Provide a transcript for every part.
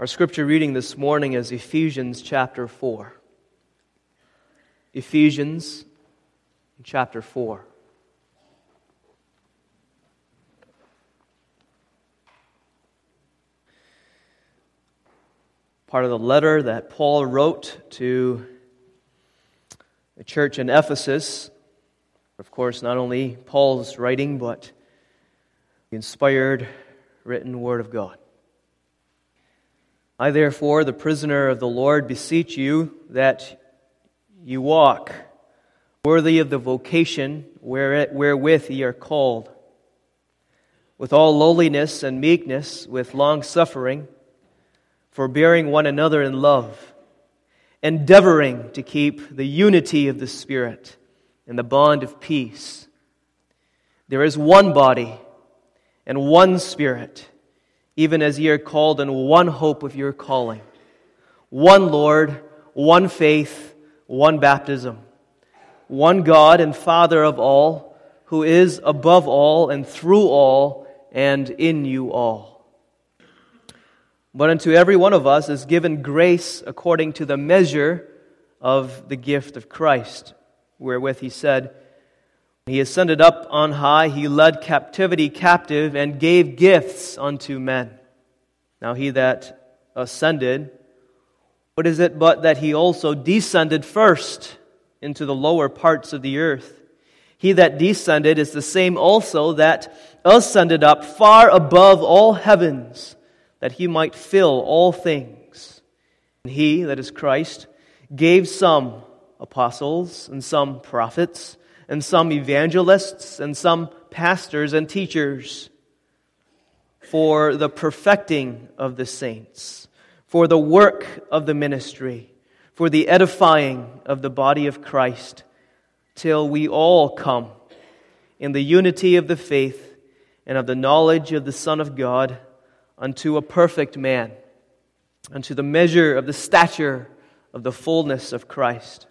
Our scripture reading this morning is Ephesians chapter 4. Ephesians chapter 4. Part of the letter that Paul wrote to the church in Ephesus. Of course, not only Paul's writing, but the inspired, written Word of God. I, therefore, the prisoner of the Lord, beseech you that you walk worthy of the vocation wherewith ye are called, with all lowliness and meekness, with long-suffering, forbearing one another in love, endeavoring to keep the unity of the Spirit in the bond of peace. There is one body and one Spirit, even as ye are called in one hope of your calling, one Lord, one faith, one baptism, one God and Father of all, who is above all and through all and in you all. But unto every one of us is given grace according to the measure of the gift of Christ, wherewith he said, He ascended up on high, He led captivity captive, and gave gifts unto men. Now he that ascended, what is it but that He also descended first into the lower parts of the earth? He that descended is the same also that ascended up far above all heavens, that He might fill all things. And He, that is Christ, gave some apostles, and some prophets, and some evangelists, and some pastors and teachers, for the perfecting of the saints, for the work of the ministry, for the edifying of the body of Christ, till we all come in the unity of the faith and of the knowledge of the Son of God, unto a perfect man, unto the measure of the stature of the fullness of Christ.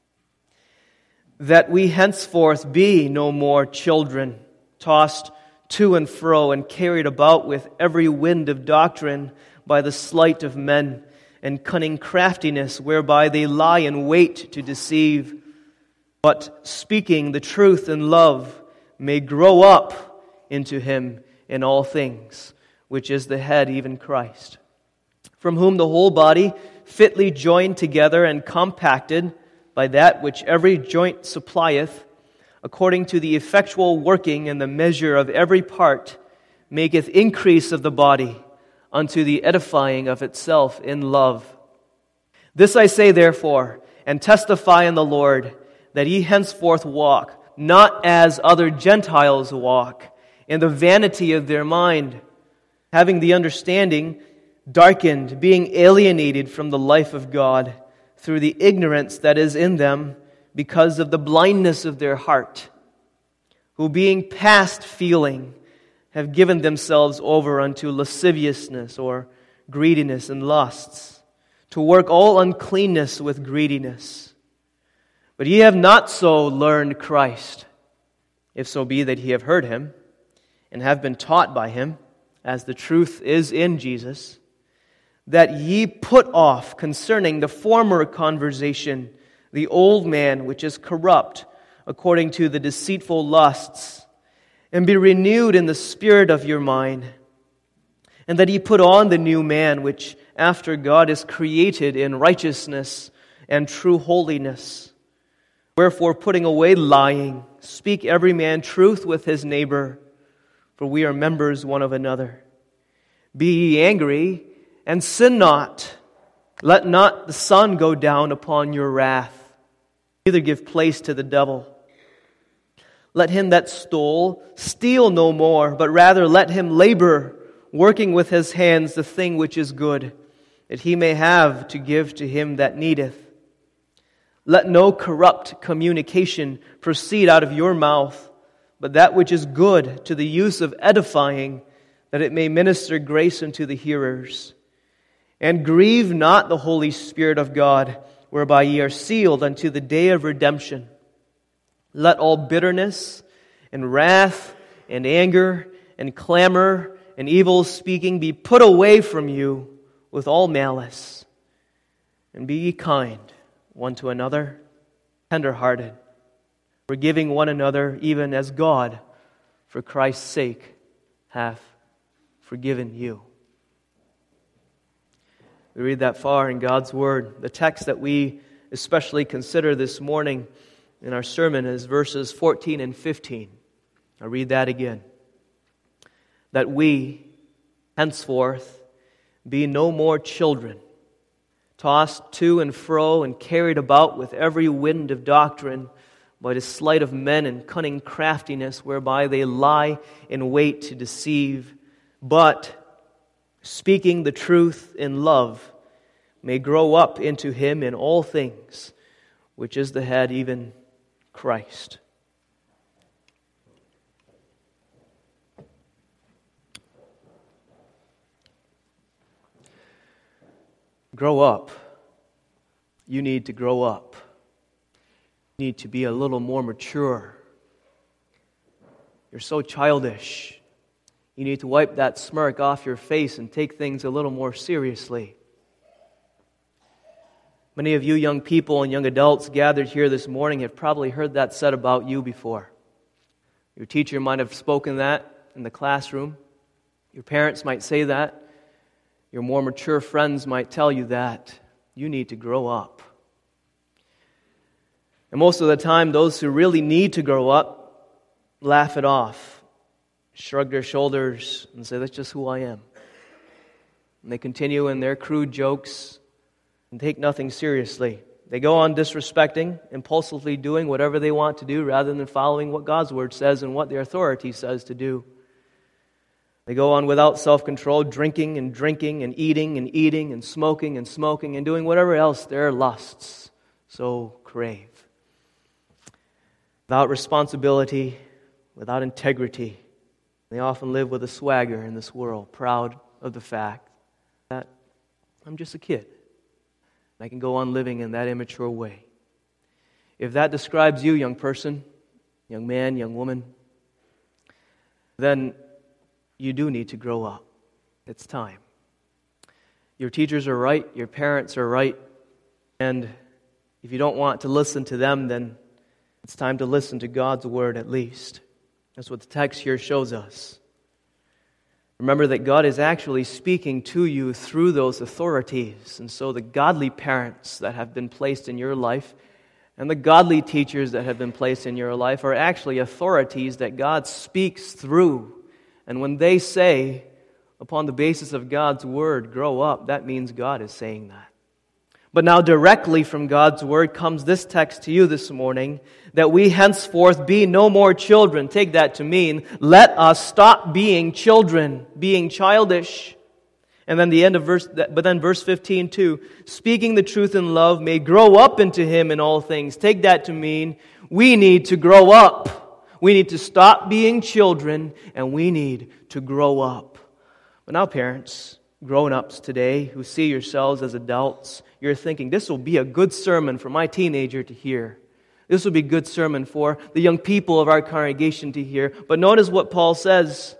That we henceforth be no more children, tossed to and fro and carried about with every wind of doctrine by the sleight of men and cunning craftiness, whereby they lie in wait to deceive, but speaking the truth in love may grow up into Him in all things, which is the head, even Christ, from whom the whole body, fitly joined together and compacted by that which every joint supplieth, according to the effectual working and the measure of every part, maketh increase of the body unto the edifying of itself in love. This I say therefore, and testify in the Lord, that ye henceforth walk, not as other Gentiles walk, in the vanity of their mind, having the understanding darkened, being alienated from the life of God, through the ignorance that is in them, because of the blindness of their heart, who being past feeling, have given themselves over unto lasciviousness or greediness and lusts, to work all uncleanness with greediness. But ye have not so learned Christ, if so be that ye have heard Him, and have been taught by Him, as the truth is in Jesus, that ye put off concerning the former conversation the old man which is corrupt according to the deceitful lusts, and be renewed in the spirit of your mind, and that ye put on the new man which after God is created in righteousness and true holiness. Wherefore, putting away lying, speak every man truth with his neighbor, for we are members one of another. Be ye angry, and sin not. Let not the sun go down upon your wrath. Neither give place to the devil. Let him that stole steal no more, but rather let him labor, working with his hands the thing which is good, that he may have to give to him that needeth. Let no corrupt communication proceed out of your mouth, but that which is good to the use of edifying, that it may minister grace unto the hearers. And grieve not the Holy Spirit of God, whereby ye are sealed unto the day of redemption. Let all bitterness and wrath and anger and clamor and evil speaking be put away from you, with all malice, and be ye kind one to another, tender-hearted, forgiving one another, even as God, for Christ's sake, hath forgiven you. We read that far in God's Word. The text that we especially consider this morning in our sermon is verses 14 and 15. I'll read that again. That we, henceforth, be no more children, tossed to and fro and carried about with every wind of doctrine by the sleight of men and cunning craftiness whereby they lie in wait to deceive, but speaking the truth in love may grow up into Him in all things, which is the head, even Christ. Grow up. You need to grow up. You need to be a little more mature. You're so childish. You need to wipe that smirk off your face and take things a little more seriously. Many of you young people and young adults gathered here this morning have probably heard that said about you before. Your teacher might have spoken that in the classroom. Your parents might say that. Your more mature friends might tell you that. You need to grow up. And most of the time, those who really need to grow up laugh it off, shrug their shoulders, and say, that's just who I am. And they continue in their crude jokes and take nothing seriously. They go on disrespecting, impulsively doing whatever they want to do rather than following what God's Word says and what their authority says to do. They go on without self-control, drinking and eating and smoking and doing whatever else their lusts so crave. Without responsibility, without integrity. They often live with a swagger in this world, proud of the fact that I'm just a kid. I can go on living in that immature way. If that describes you, young person, young man, young woman, then you do need to grow up. It's time. Your teachers are right, your parents are right, and if you don't want to listen to them, then it's time to listen to God's Word at least. That's what the text here shows us. Remember that God is actually speaking to you through those authorities. And so the godly parents that have been placed in your life and the godly teachers that have been placed in your life are actually authorities that God speaks through. And when they say, upon the basis of God's Word, grow up, that means God is saying that. But now directly from God's Word comes this text to you this morning, that we henceforth be no more children. Take that to mean, let us stop being children, being childish. And then verse 15 too, speaking the truth in love may grow up into Him in all things. Take that to mean, we need to grow up. We need to stop being children, and we need to grow up. But now parents, grown-ups today who see yourselves as adults, you're thinking, this will be a good sermon for my teenager to hear. This will be a good sermon for the young people of our congregation to hear. But notice what Paul says.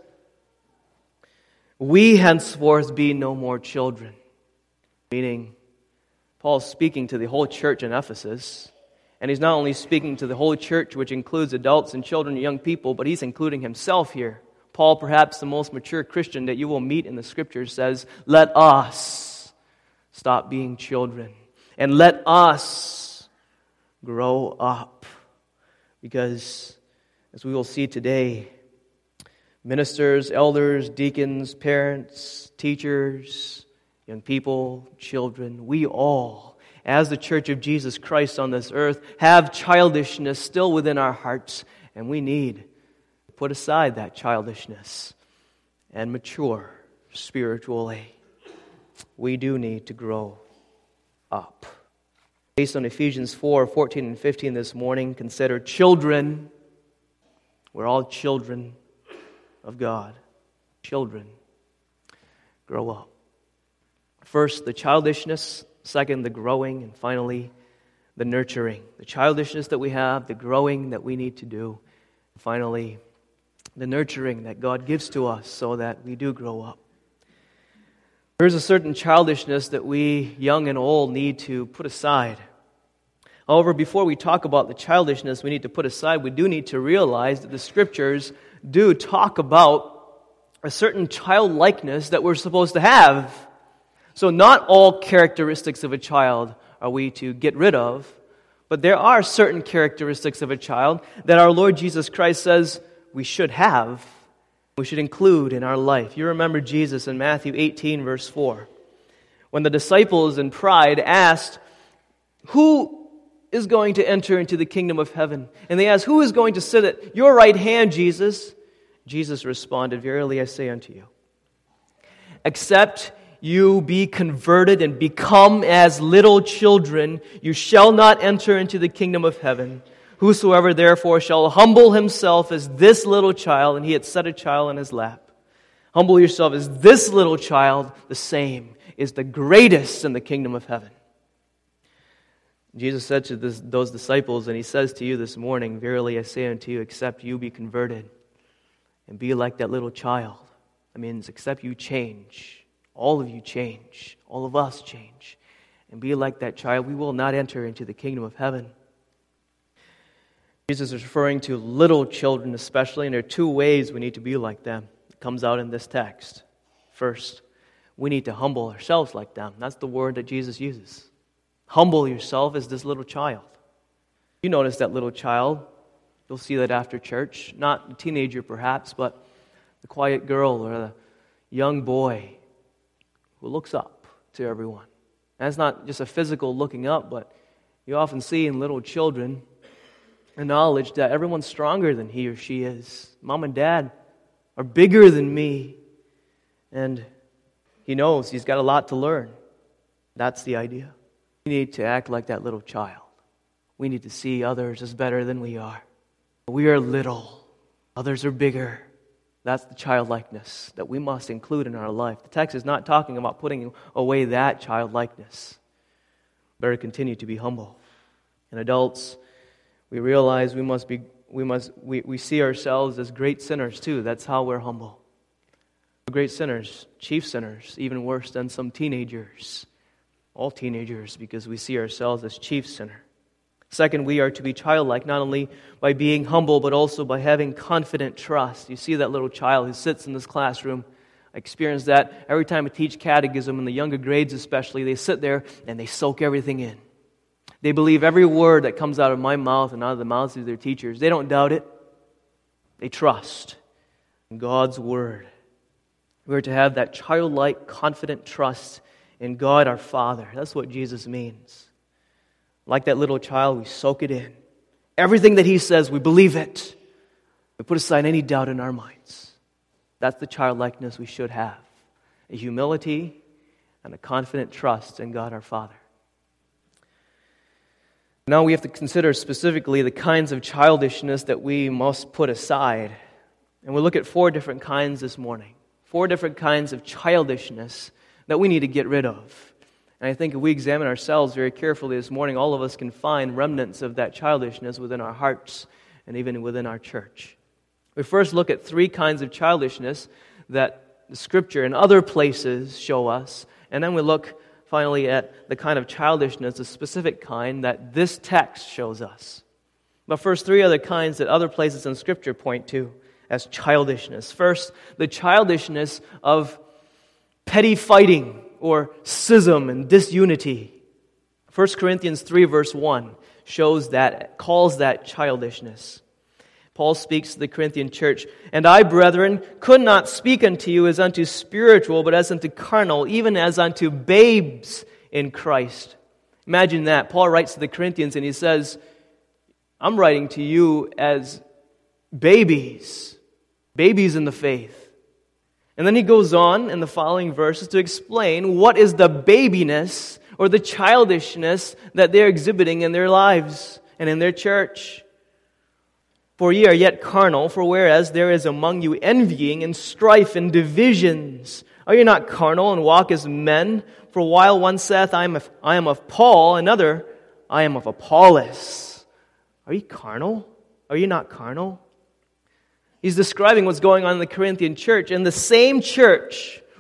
We henceforth be no more children. Meaning, Paul's speaking to the whole church in Ephesus. And he's not only speaking to the whole church, which includes adults and children and young people, but he's including himself here. Paul, perhaps the most mature Christian that you will meet in the Scriptures, says, let us stop being children. And let us grow up. Because, as we will see today, ministers, elders, deacons, parents, teachers, young people, children, we all, as the Church of Jesus Christ on this earth, have childishness still within our hearts, and we need put aside that childishness and mature spiritually. We do need to grow up. Based on Ephesians 4:14 and 15 this morning, consider children. We're all children of God. Children. Grow up. First, the childishness. Second, the growing. And finally, the nurturing. The childishness that we have, the growing that we need to do. And finally, the nurturing that God gives to us so that we do grow up. There is a certain childishness that we, young and old, need to put aside. However, before we talk about the childishness we need to put aside, we do need to realize that the Scriptures do talk about a certain childlikeness that we're supposed to have. So not all characteristics of a child are we to get rid of, but there are certain characteristics of a child that our Lord Jesus Christ says we should have, we should include in our life. You remember Jesus in Matthew 18, verse 4. When the disciples in pride asked, "Who is going to enter into the kingdom of heaven?" And they asked, "Who is going to sit at your right hand, Jesus?" Jesus responded, "Verily I say unto you, except you be converted and become as little children, you shall not enter into the kingdom of heaven. Whosoever therefore shall humble himself as this little child," and he had set a child in his lap, "humble yourself as this little child, the same is the greatest in the kingdom of heaven." Jesus said to those disciples, and he says to you this morning, "Verily I say unto you, except you be converted and be like that little child." That means except you change, all of you change, all of us change, and be like that child, we will not enter into the kingdom of heaven. Jesus is referring to little children especially, and there are two ways we need to be like them. It comes out in this text. First, we need to humble ourselves like them. That's the word that Jesus uses. Humble yourself as this little child. You notice that little child. You'll see that after church. Not a teenager perhaps, but the quiet girl or the young boy who looks up to everyone. And it's not just a physical looking up, but you often see in little children the knowledge that everyone's stronger than he or she is. Mom and dad are bigger than me. And he knows he's got a lot to learn. That's the idea. We need to act like that little child. We need to see others as better than we are. We are little. Others are bigger. That's the childlikeness that we must include in our life. The text is not talking about putting away that childlikeness. Better continue to be humble. And adults, we realize we see ourselves as great sinners too. That's how we're humble. We're great sinners, chief sinners, even worse than some teenagers. All teenagers, because we see ourselves as chief sinner. Second, we are to be childlike, not only by being humble, but also by having confident trust. You see that little child who sits in this classroom. I experience that every time I teach catechism, in the younger grades especially. They sit there and they soak everything in. They believe every word that comes out of my mouth and out of the mouths of their teachers. They don't doubt it. They trust in God's word. We are to have that childlike, confident trust in God our Father. That's what Jesus means. Like that little child, we soak it in. Everything that He says, we believe it. We put aside any doubt in our minds. That's the childlikeness we should have. A humility and a confident trust in God our Father. Now we have to consider specifically the kinds of childishness that we must put aside. And we'll look at 4 different kinds this morning. 4 different kinds of childishness that we need to get rid of. And I think if we examine ourselves very carefully this morning, all of us can find remnants of that childishness within our hearts and even within our church. We first look at 3 kinds of childishness that the Scripture and other places show us, and then we look finally at the kind of childishness, a specific kind that this text shows us. But first, 3 other kinds that other places in Scripture point to as childishness. First, the childishness of petty fighting or schism and disunity. 1 Corinthians 3 verse 1 calls that childishness. Paul speaks to the Corinthian church, "And I, brethren, could not speak unto you as unto spiritual, but as unto carnal, even as unto babes in Christ." Imagine that. Paul writes to the Corinthians and he says, I'm writing to you as babies in the faith. And then he goes on in the following verses to explain what is the babiness or the childishness that they're exhibiting in their lives and in their church. "For ye are yet carnal, for whereas there is among you envying and strife and divisions, are you not carnal and walk as men? For while one saith, I am of Paul, another, I am of Apollos." Are you carnal? Are you not carnal? He's describing what's going on in the Corinthian church. And the same church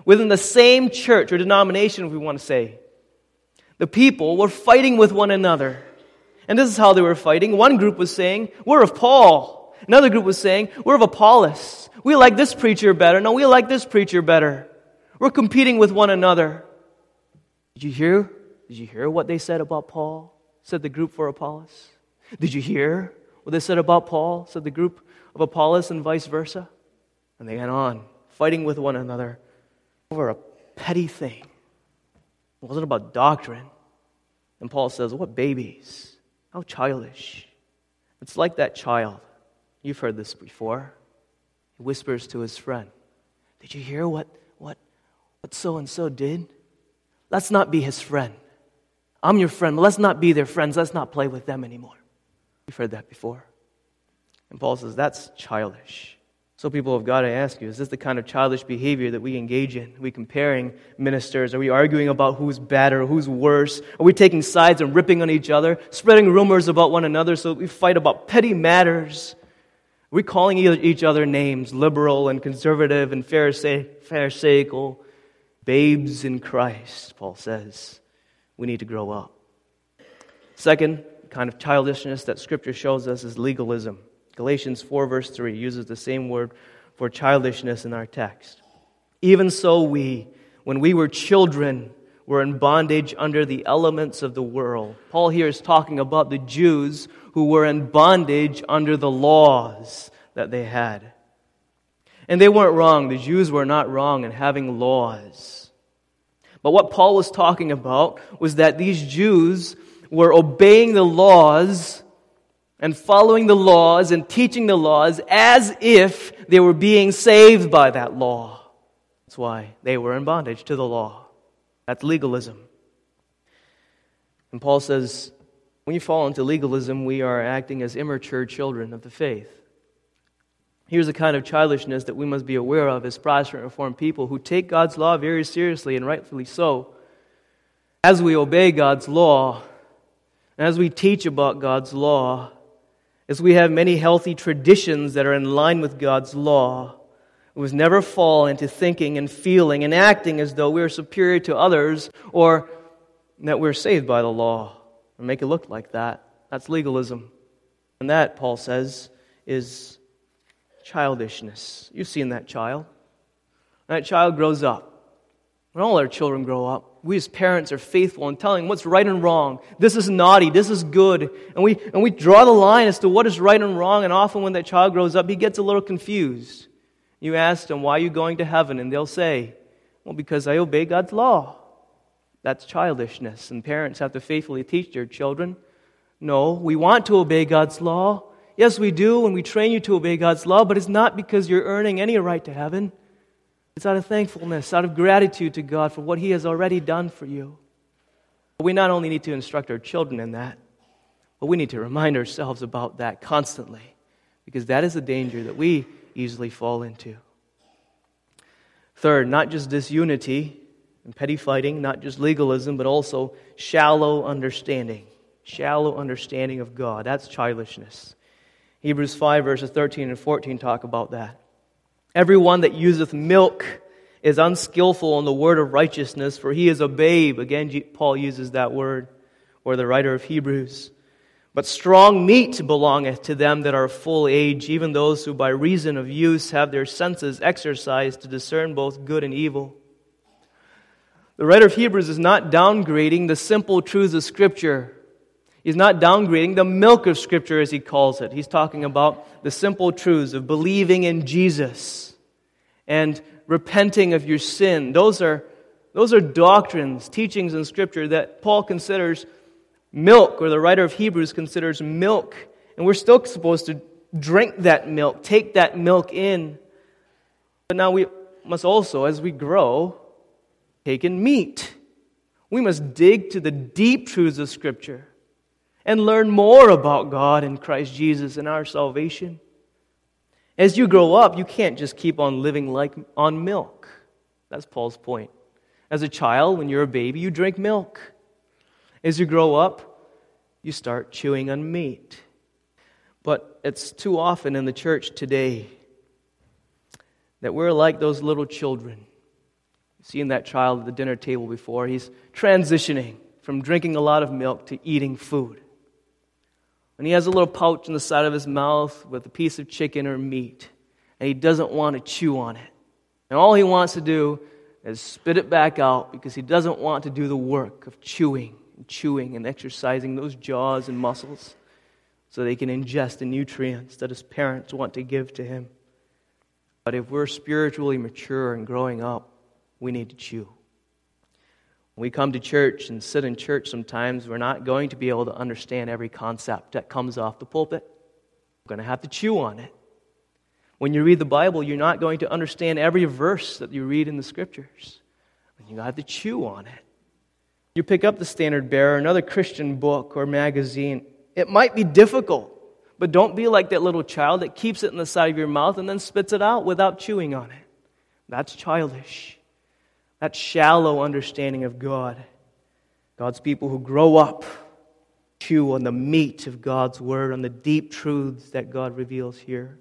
within the same church or denomination, if we want to say, the people were fighting with one another. And this is how they were fighting. One group was saying, we're of Paul. Another group was saying, we're of Apollos. We like this preacher better. No, we like this preacher better. We're competing with one another. Did you hear what they said about Paul? Said the group for Apollos. Did you hear what they said about Paul? Said the group of Apollos, and vice versa. And they went on, fighting with one another over a petty thing. It wasn't about doctrine. And Paul says, what babies? How childish. It's like that child. You've heard this before. He whispers to his friend, did you hear what so-and-so did? Let's not be his friend. I'm your friend, but let's not be their friends. Let's not play with them anymore. You've heard that before. And Paul says, that's childish. So people have got to ask you, is this the kind of childish behavior that we engage in? Are we comparing ministers? Are we arguing about who's better, who's worse? Are we taking sides and ripping on each other, spreading rumors about one another so that we fight about petty matters? Are we calling each other names, liberal and conservative and pharisaical, babes in Christ? Paul says we need to grow up. Second kind of childishness that Scripture shows us is legalism. Galatians 4 verse 3 uses the same word for childishness in our text. Even so we, when we were children, were in bondage under the elements of the world. Paul here is talking about the Jews who were in bondage under the laws that they had. And they weren't wrong. The Jews were not wrong in having laws. But what Paul was talking about was that these Jews were obeying the laws and following the laws and teaching the laws as if they were being saved by that law. That's why they were in bondage to the law. That's legalism. And Paul says, when you fall into legalism, we are acting as immature children of the faith. Here's the kind of childishness that we must be aware of as Protestant Reformed people who take God's law very seriously, and rightfully so. As we obey God's law, and as we teach about God's law, as we have many healthy traditions that are in line with God's law, we must never fall into thinking and feeling and acting as though we are superior to others or that we're saved by the law, or make it look like that. That's legalism. And that, Paul says, is childishness. You've seen that child. That child grows up. When all our children grow up, we as parents are faithful in telling what's right and wrong. This is naughty, this is good. And we draw the line as to what is right and wrong, and often when that child grows up, he gets a little confused. You ask them, why are you going to heaven? And they'll say, well, because I obey God's law. That's childishness, and parents have to faithfully teach their children, no, we want to obey God's law. Yes, we do, and we train you to obey God's law, but it's not because you're earning any right to heaven. It's out of thankfulness, out of gratitude to God for what He has already done for you. But we not only need to instruct our children in that, but we need to remind ourselves about that constantly, because that is a danger that we easily fall into. Third, not just disunity and petty fighting, not just legalism, but also shallow understanding. Shallow understanding of God. That's childishness. Hebrews 5 verses 13 and 14 talk about that. Everyone that useth milk is unskillful in the word of righteousness, for he is a babe. Again, Paul uses that word, or the writer of Hebrews. But strong meat belongeth to them that are full age, even those who by reason of use have their senses exercised to discern both good and evil. The writer of Hebrews is not downgrading the simple truths of Scripture. He's not downgrading the milk of Scripture, as he calls it. He's talking about the simple truths of believing in Jesus and repenting of your sin. Those are doctrines, teachings in Scripture that Paul considers milk, or the writer of Hebrews considers milk. And we're still supposed to drink that milk, take that milk in. But now we must also, as we grow, take in meat. We must dig to the deep truths of Scripture and learn more about God and Christ Jesus and our salvation. As you grow up, you can't just keep on living like on milk. That's Paul's point. As a child, when you're a baby, you drink milk. As you grow up, you start chewing on meat. But it's too often in the church today that we're like those little children. You've seen that child at the dinner table before. He's transitioning from drinking a lot of milk to eating food. And he has a little pouch in the side of his mouth with a piece of chicken or meat, and he doesn't want to chew on it. And all he wants to do is spit it back out because he doesn't want to do the work of chewing and exercising those jaws and muscles so they can ingest the nutrients that his parents want to give to him. But if we're spiritually mature and growing up, we need to chew. When we come to church and sit in church sometimes, we're not going to be able to understand every concept that comes off the pulpit. We're going to have to chew on it. When you read the Bible, you're not going to understand every verse that you read in the Scriptures. You have to chew on it. You pick up the Standard Bearer, another Christian book or magazine. It might be difficult, but don't be like that little child that keeps it in the side of your mouth and then spits it out without chewing on it. That's childish. That's shallow understanding of God. God's people who grow up chew on the meat of God's Word, on the deep truths that God reveals here.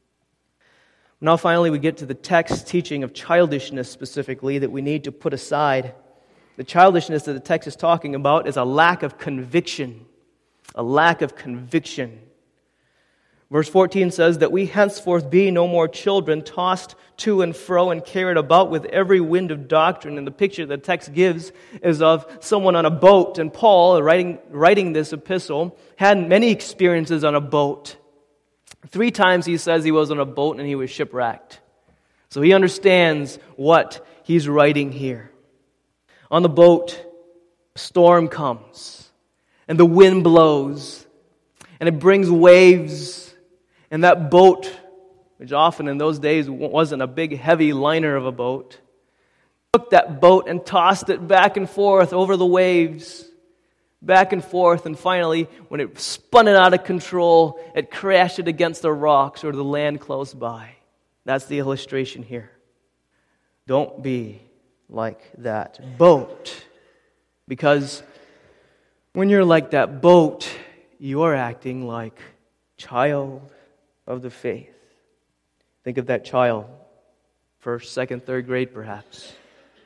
Now finally we get to the text teaching of childishness specifically that we need to put aside. The childishness that the text is talking about is a lack of conviction. A lack of conviction. Verse 14 says that we henceforth be no more children, tossed to and fro and carried about with every wind of doctrine. And the picture the text gives is of someone on a boat. And Paul, writing this epistle, had many experiences on a boat. 3 times he says he was on a boat and he was shipwrecked. So he understands what he's writing here. On the boat, a storm comes, and the wind blows, and it brings waves, and that boat, which often in those days wasn't a big, heavy liner of a boat, took that boat and tossed it back and forth over the waves, back and forth, and finally, when it spun it out of control, it crashed it against the rocks or the land close by. That's the illustration here. Don't be like that boat. Because when you're like that boat, you're acting like child of the faith. Think of that child, 1st, 2nd, 3rd grade perhaps.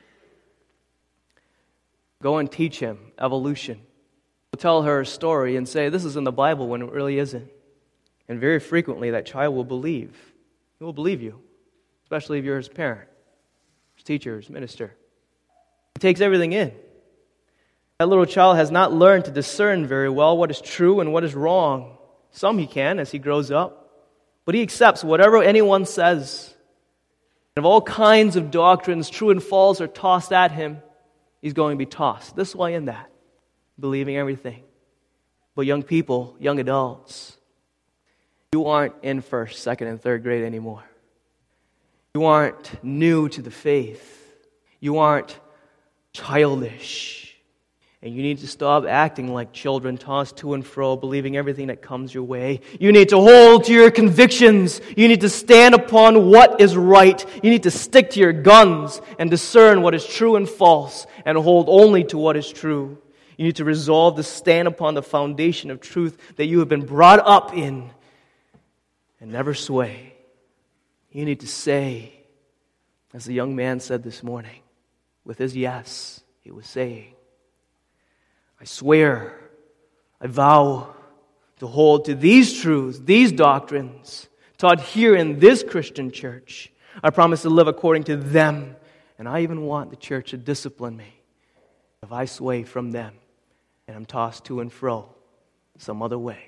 Go and teach him evolution. Tell her a story and say, this is in the Bible when it really isn't. And very frequently that child will believe. He will believe you, especially if you're his parent, his teacher, his minister. He takes everything in. That little child has not learned to discern very well what is true and what is wrong. Some he can as he grows up, but he accepts whatever anyone says. And if all kinds of doctrines, true and false, are tossed at him, he's going to be tossed this way and that, believing everything. But young people, young adults, you aren't in 1st, 2nd, and 3rd grade anymore. You aren't new to the faith. You aren't childish. And you need to stop acting like children tossed to and fro, believing everything that comes your way. You need to hold to your convictions. You need to stand upon what is right. You need to stick to your guns and discern what is true and false and hold only to what is true. You need to resolve to stand upon the foundation of truth that you have been brought up in and never sway. You need to say, as the young man said this morning, with his yes, he was saying, I swear, I vow to hold to these truths, these doctrines, taught here in this Christian church. I promise to live according to them, and I even want the church to discipline me if I sway from them and I'm tossed to and fro some other way.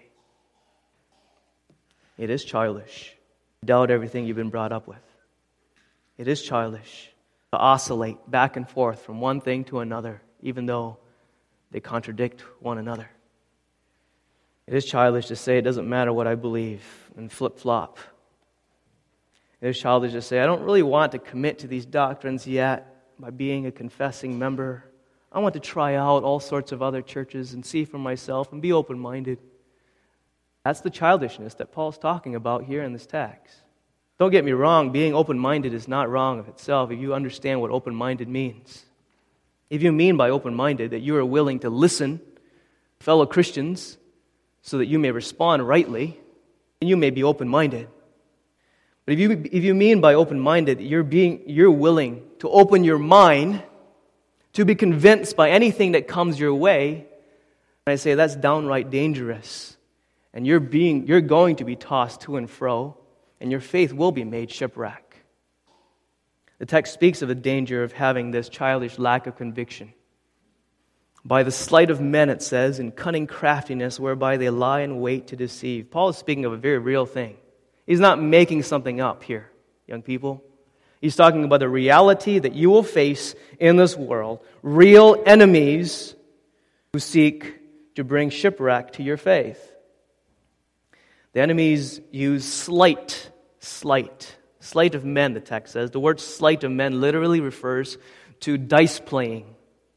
It is childish to doubt everything you've been brought up with. It is childish to oscillate back and forth from one thing to another, even though they contradict one another. It is childish to say it doesn't matter what I believe and flip-flop. It is childish to say I don't really want to commit to these doctrines yet by being a confessing member. I want to try out all sorts of other churches and see for myself and be open-minded. That's the childishness that Paul's talking about here in this text. Don't get me wrong, being open-minded is not wrong of itself if you understand what open-minded means. If you mean by open-minded that you are willing to listen to fellow Christians so that you may respond rightly, then you may be open-minded. But if you mean by open-minded, you're willing to open your mind to be convinced by anything that comes your way, and I say that's downright dangerous. And you're going to be tossed to and fro, and your faith will be made shipwreck. The text speaks of the danger of having this childish lack of conviction. By the sleight of men, it says, in cunning craftiness, whereby they lie in wait to deceive. Paul is speaking of a very real thing. He's not making something up here, young people. He's talking about the reality that you will face in this world. Real enemies who seek to bring shipwreck to your faith. The enemies use sleight of men, the text says. The word sleight of men literally refers to dice playing.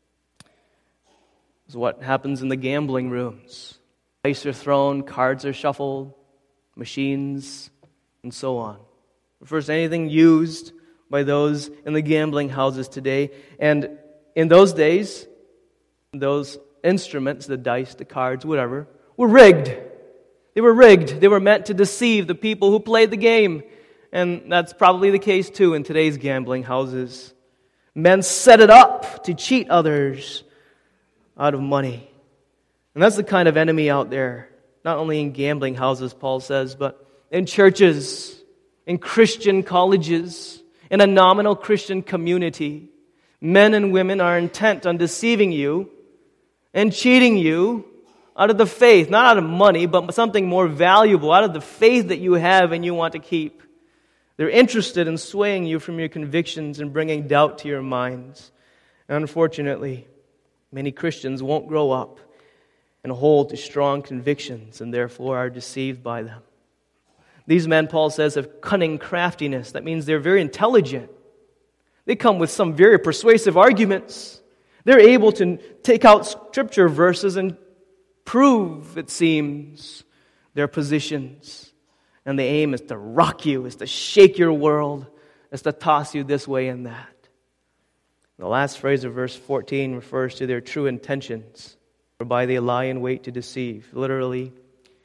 It's what happens in the gambling rooms. Dice are thrown, cards are shuffled, machines, and so on. It refers to anything used by those in the gambling houses today. And in those days, those instruments, the dice, the cards, whatever, were rigged. They were rigged. They were meant to deceive the people who played the game. And that's probably the case too in today's gambling houses. Men set it up to cheat others out of money. And that's the kind of enemy out there. Not only in gambling houses, Paul says, but in churches, in Christian colleges, in a nominal Christian community. Men and women are intent on deceiving you and cheating you out of the faith, not out of money, but something more valuable, out of the faith that you have and you want to keep. They're interested in swaying you from your convictions and bringing doubt to your minds. And unfortunately, many Christians won't grow up and hold to strong convictions and therefore are deceived by them. These men, Paul says, have cunning craftiness. That means they're very intelligent. They come with some very persuasive arguments. They're able to take out scripture verses and prove, it seems, their positions. And the aim is to rock you, is to shake your world, is to toss you this way and that. The last phrase of verse 14 refers to their true intentions, whereby they lie in wait to deceive. Literally,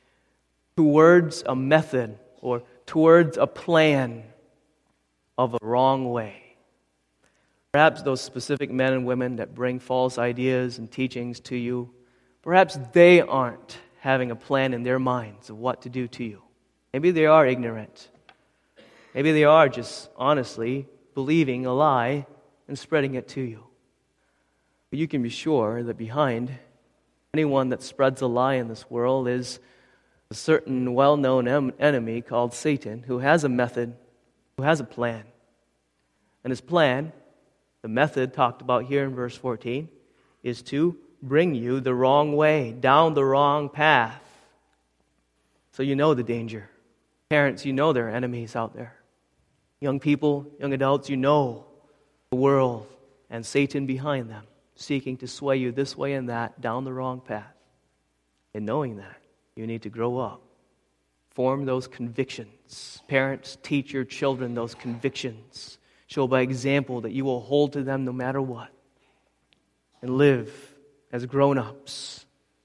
towards a method or towards a plan of a wrong way. Perhaps those specific men and women that bring false ideas and teachings to you, perhaps they aren't having a plan in their minds of what to do to you. Maybe they are ignorant. Maybe they are just honestly believing a lie and spreading it to you. But you can be sure that behind anyone that spreads a lie in this world is a certain well-known enemy called Satan, who has a method, who has a plan. And his plan, the method talked about here in verse 14, is to bring you the wrong way, down the wrong path. So you know the danger. Parents, you know there are enemies out there. Young people, young adults, you know the world and Satan behind them, seeking to sway you this way and that, down the wrong path. And knowing that, you need to grow up. Form those convictions. Parents, teach your children those convictions. Show by example that you will hold to them no matter what. And live as grown-ups.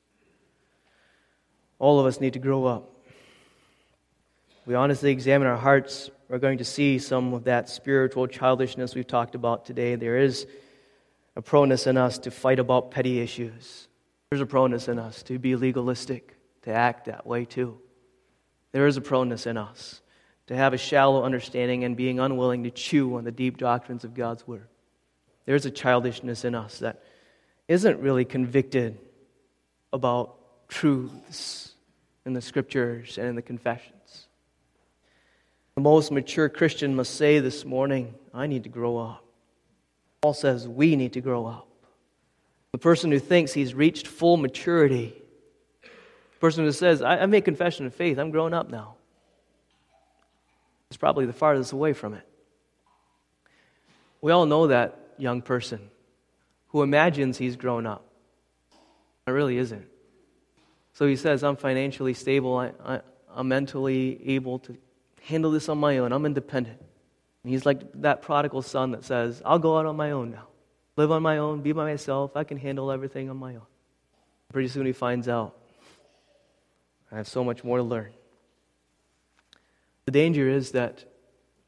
All of us need to grow up. If we honestly examine our hearts, we're going to see some of that spiritual childishness we've talked about today. There is a proneness in us to fight about petty issues. There's a proneness in us to be legalistic, to act that way too. There is a proneness in us to have a shallow understanding and being unwilling to chew on the deep doctrines of God's Word. There's a childishness in us that isn't really convicted about truths in the Scriptures and in the confessions. The most mature Christian must say this morning, I need to grow up. Paul says we need to grow up. The person who thinks he's reached full maturity, the person who says, I made confession of faith, I'm growing up now, is probably the farthest away from it. We all know that young person who imagines he's grown up. It really isn't. So he says, I'm financially stable, I'm mentally able to handle this on my own. I'm independent. And he's like that prodigal son that says, I'll go out on my own now. Live on my own, be by myself. I can handle everything on my own. Pretty soon he finds out, I have so much more to learn. The danger is that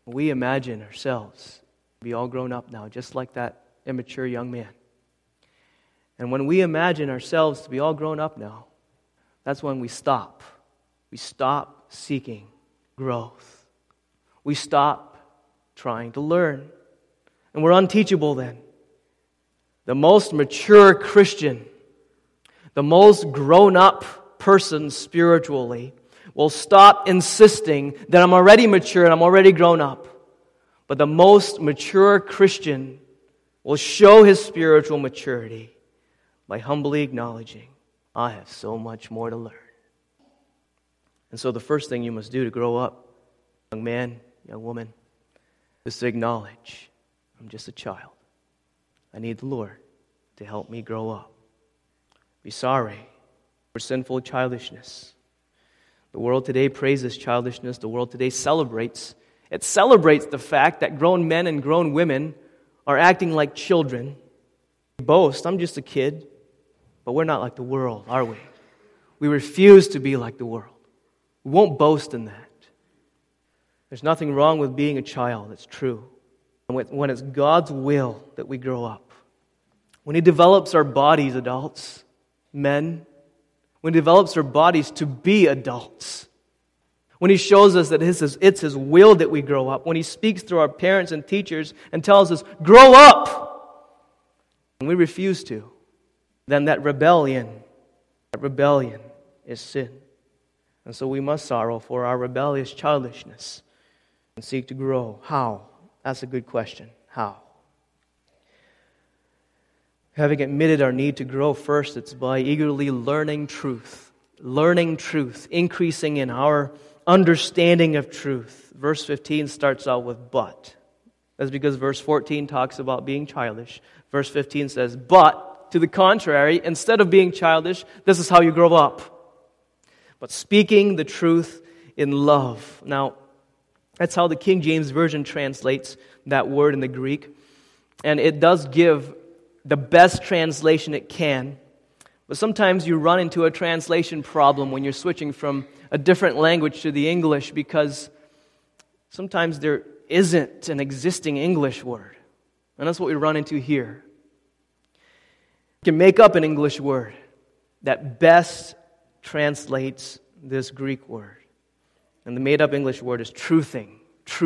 We imagine ourselves to be all grown up now, just like that immature young man. And when we imagine ourselves to be all grown up now, that's when we stop. We stop seeking growth. We stop trying to learn. And we're unteachable then. The most mature Christian, the most grown-up person spiritually, will stop insisting that I'm already mature and I'm already grown up. But the most mature Christian will show his spiritual maturity by humbly acknowledging, I have so much more to learn. And so the first thing you must do to grow up, young man, young woman, is to acknowledge, I'm just a child. I need the Lord to help me grow up. Be sorry for sinful childishness. The world today praises childishness. The world today celebrates. It celebrates the fact that grown men and grown women are acting like children. We boast, I'm just a kid. But we're not like the world, are we? We refuse to be like the world. We won't boast in that. There's nothing wrong with being a child. It's true. And when it's God's will that we grow up. When He develops our bodies, adults, men, when He develops our bodies to be adults, when He shows us that it's His will that we grow up, when He speaks through our parents and teachers and tells us, grow up, and we refuse to, then that rebellion is sin. And so we must sorrow for our rebellious childishness and seek to grow. How? That's a good question. How? Having admitted our need to grow, first it's by eagerly learning truth, increasing in our understanding of truth. Verse 15 starts out with but. That's because verse 14 talks about being childish. Verse 15 says, but, to the contrary, instead of being childish, this is how you grow up. But speaking the truth in love. Now, that's how the King James Version translates that word in the Greek. And it does give the best translation it can. But sometimes you run into a translation problem when you're switching from a different language to the English, because sometimes there isn't an existing English word. And that's what we run into here. You can make up an English word that best translates this Greek word. And the made-up English word is truthing.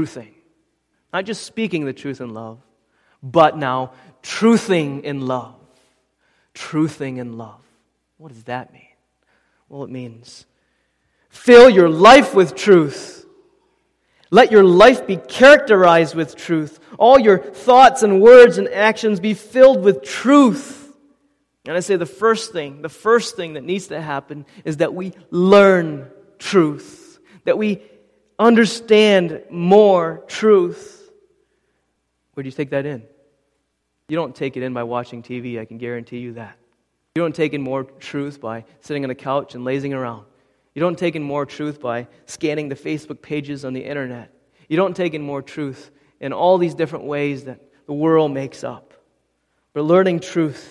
Not just speaking the truth in love, but now truthing in love. Truthing in love. What does that mean? Well, it means fill your life with truth. Let your life be characterized with truth. All your thoughts and words and actions be filled with truth. And I say the first thing that needs to happen is that we learn truth. That we understand more truth. Where do you take that in? You don't take it in by watching TV, I can guarantee you that. You don't take in more truth by sitting on a couch and lazing around. You don't take in more truth by scanning the Facebook pages on the internet. You don't take in more truth in all these different ways that the world makes up. But learning truth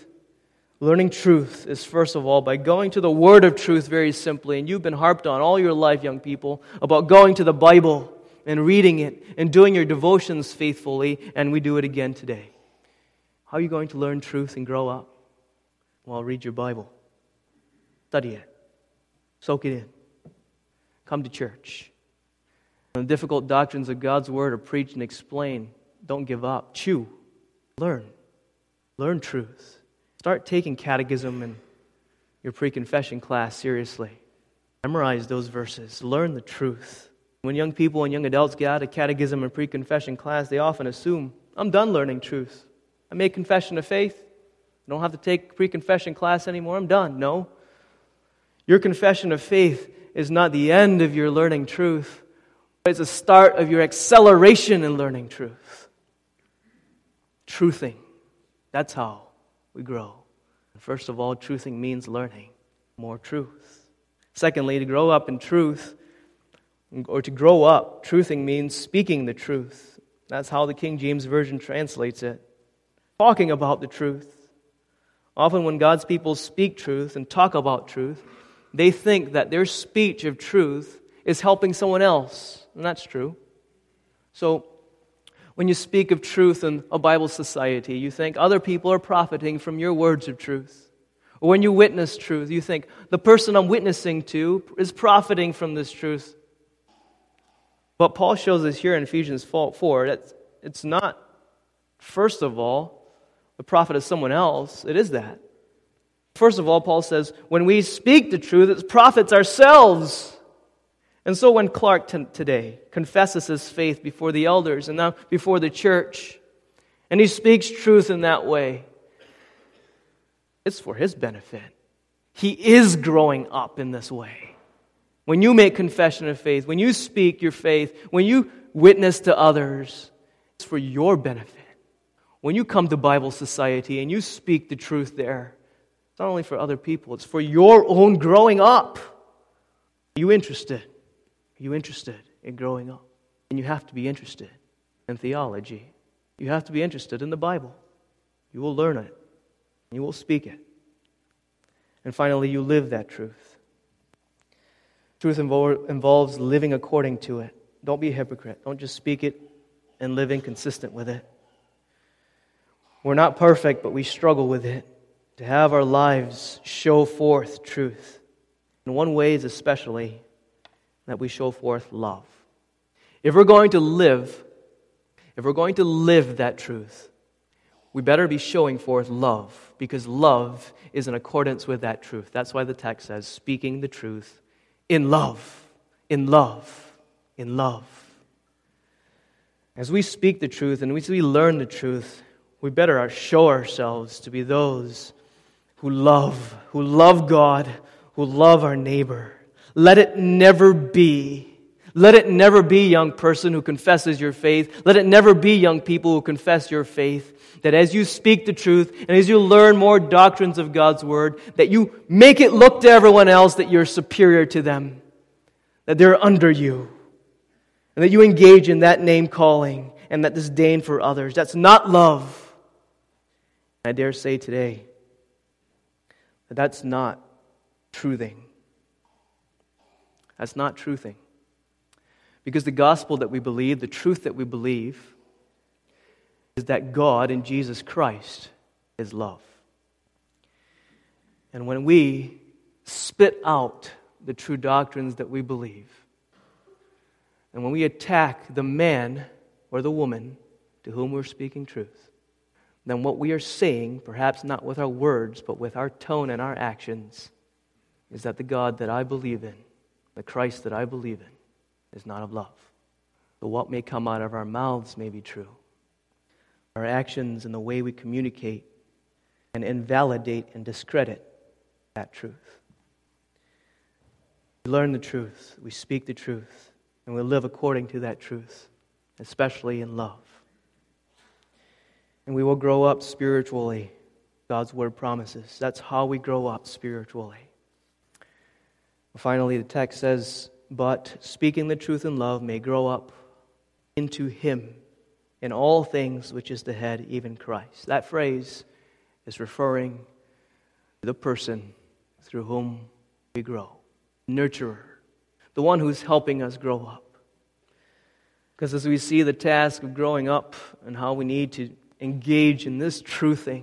is first of all by going to the Word of truth very simply. And you've been harped on all your life, young people, about going to the Bible and reading it and doing your devotions faithfully, and we do it again today. How are you going to learn truth and grow up? Well, read your Bible. Study it. Soak it in. Come to church. When the difficult doctrines of God's Word are preached and explained, don't give up. Chew. Learn. Learn truth. Start taking catechism and your pre-confession class seriously. Memorize those verses. Learn the truth. When young people and young adults get out of catechism and pre-confession class, they often assume, I'm done learning truth. I made confession of faith. I don't have to take pre-confession class anymore. I'm done. No. Your confession of faith is not the end of your learning truth, but it's the start of your acceleration in learning truth. Truthing. That's how we grow. First of all, truthing means learning more truth. Secondly, to grow up in truth, or to grow up, truthing means speaking the truth. That's how the King James Version translates it. Talking about the truth. Often when God's people speak truth and talk about truth, they think that their speech of truth is helping someone else. And that's true. So When you speak of truth in a Bible society, you think other people are profiting from your words of truth. Or when you witness truth, you think the person I'm witnessing to is profiting from this truth. But Paul shows us here in Ephesians 4 that it's not, first of all, the profit of someone else. It is that. First of all, Paul says, when we speak the truth, it profits ourselves. And so when Clark today confesses his faith before the elders and now before the church, and he speaks truth in that way, it's for his benefit. He is growing up in this way. When you make confession of faith, when you speak your faith, when you witness to others, it's for your benefit. When you come to Bible Society and you speak the truth there, it's not only for other people, it's for your own growing up. Are you interested? Are you interested in growing up? And you have to be interested in theology. You have to be interested in the Bible. You will learn it. You will speak it. And finally, you live that truth. Truth involves living according to it. Don't be a hypocrite. Don't just speak it and live inconsistent with it. We're not perfect, but we struggle with it. To have our lives show forth truth. And one way is especially that we show forth love. If we're going to live that truth, we better be showing forth love, because love is in accordance with that truth. That's why the text says, speaking the truth in love, in love, in love. As we speak the truth and as we learn the truth, we better show ourselves to be those who love God, who love our neighbor. Let it never be, young person who confesses your faith. Let it never be, young people who confess your faith, that as you speak the truth and as you learn more doctrines of God's Word, that you make it look to everyone else that you're superior to them, that they're under you, and that you engage in that name calling and that disdain for others. That's not love. I dare say today that that's not truthing. That's not truthing. Because the gospel that we believe, the truth that we believe, is that God in Jesus Christ is love. And when we spit out the true doctrines that we believe, and when we attack the man or the woman to whom we're speaking truth, then what we are saying, perhaps not with our words, but with our tone and our actions, is that the God that I believe in, the Christ that I believe in, is not of love. But what may come out of our mouths may be true. Our actions and the way we communicate and invalidate and discredit that truth. We learn the truth, we speak the truth, and we live according to that truth, especially in love. And we will grow up spiritually, God's Word promises. That's how we grow up spiritually. Finally, the text says, but speaking the truth in love may grow up into Him in all things, which is the head, even Christ. That phrase is referring to the person through whom we grow. Nurturer. The one who's helping us grow up. Because as we see the task of growing up and how we need to engage in this truthing,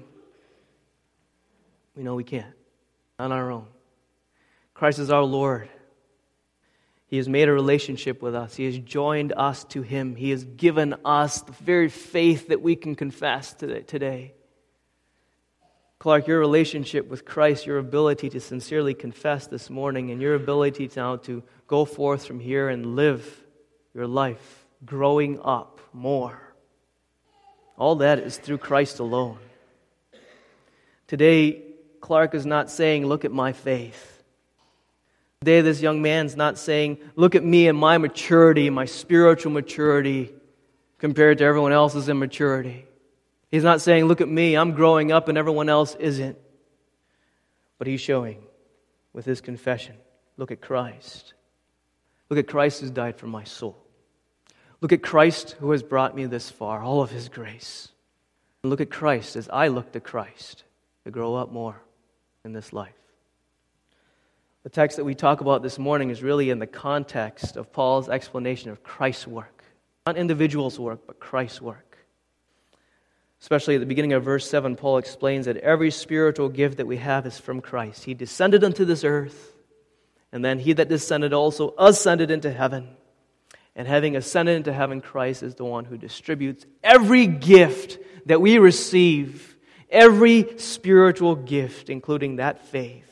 we know we can't. On our own. Christ is our Lord. He has made a relationship with us. He has joined us to Him. He has given us the very faith that we can confess today. Clark, your relationship with Christ, your ability to sincerely confess this morning, and your ability now to go forth from here and live your life, growing up more. All that is through Christ alone. Today, Clark is not saying, look at my faith. Today, this young man's not saying, look at me and my maturity, my spiritual maturity, compared to everyone else's immaturity. He's not saying, look at me, I'm growing up and everyone else isn't. But he's showing, with his confession, look at Christ. Look at Christ who's died for my soul. Look at Christ who has brought me this far, all of His grace. And look at Christ as I look to Christ to grow up more in this life. The text that we talk about this morning is really in the context of Paul's explanation of Christ's work. Not individuals' work, but Christ's work. Especially at the beginning of verse 7, Paul explains that every spiritual gift that we have is from Christ. He descended unto this earth, and then he that descended also ascended into heaven. And having ascended into heaven, Christ is the one who distributes every gift that we receive, every spiritual gift, including that faith.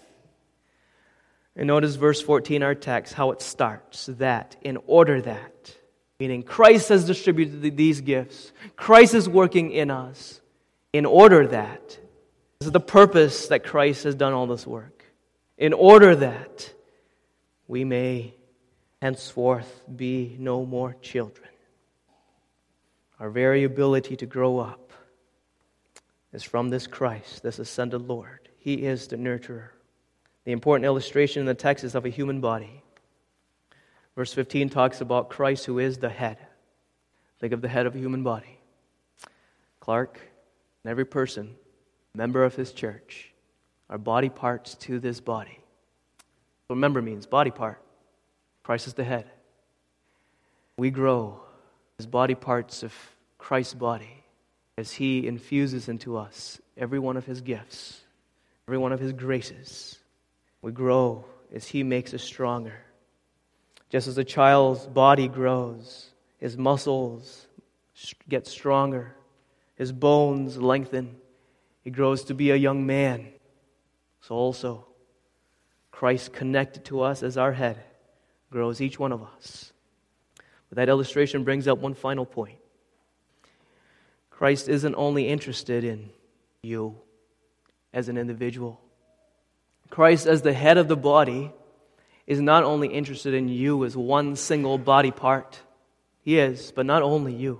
And notice verse 14, our text, how it starts, that, in order that. Meaning Christ has distributed these gifts. Christ is working in us in order that. This is the purpose that Christ has done all this work. In order that we may henceforth be no more children. Our very ability to grow up is from this Christ, this ascended Lord. He is the nurturer. The important illustration in the text is of a human body. Verse 15 talks about Christ who is the head. Think of the head of a human body. Clark and every person, member of his church, are body parts to this body. What member means, body part. Christ is the head. We grow as body parts of Christ's body as He infuses into us every one of His gifts, every one of His graces. We grow as He makes us stronger. Just as a child's body grows, his muscles get stronger, his bones lengthen, he grows to be a young man. So also, Christ connected to us as our head grows each one of us. But that illustration brings up one final point. Christ isn't only interested in you as an individual. Christ, as the head of the body, is not only interested in you as one single body part. He is, but not only you.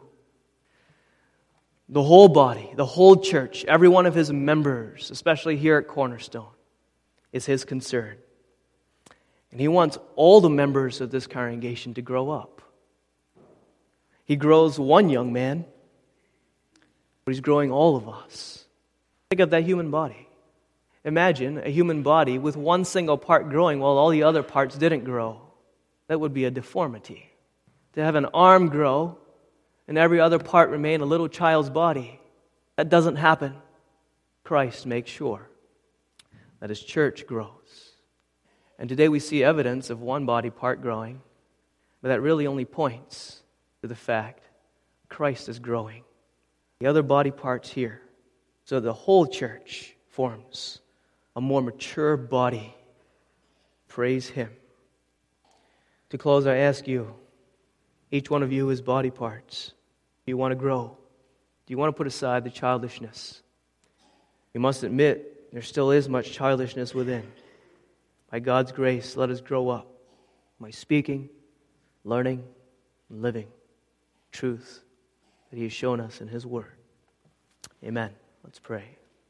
The whole body, the whole church, every one of His members, especially here at Cornerstone, is His concern. And He wants all the members of this congregation to grow up. He grows one young man, but He's growing all of us. Think of that human body. Imagine a human body with one single part growing while all the other parts didn't grow. That would be a deformity. To have an arm grow and every other part remain a little child's body, that doesn't happen. Christ makes sure that His church grows. And today we see evidence of one body part growing, but that really only points to the fact Christ is growing. The other body parts here, so the whole church forms a more mature body. Praise Him. To close, I ask you, each one of you is body parts. Do you want to grow? Do you want to put aside the childishness? You must admit there still is much childishness within. By God's grace, let us grow up by speaking, learning, and living truth that He has shown us in His Word. Amen. Let's pray.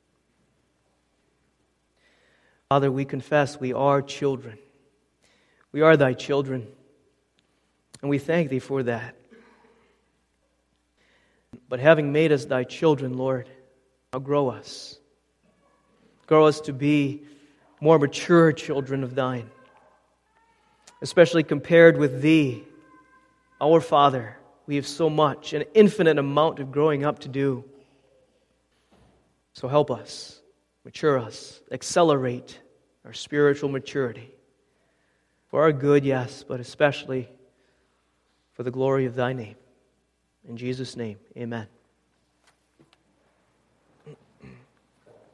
Father, we confess we are children. We are Thy children. And we thank Thee for that. But having made us Thy children, Lord, now grow us. Grow us to be more mature children of Thine. Especially compared with Thee, our Father. We have so much, an infinite amount of growing up to do. So help us, mature us, accelerate our spiritual maturity. For our good, yes, but especially for the glory of Thy name. In Jesus' name, amen.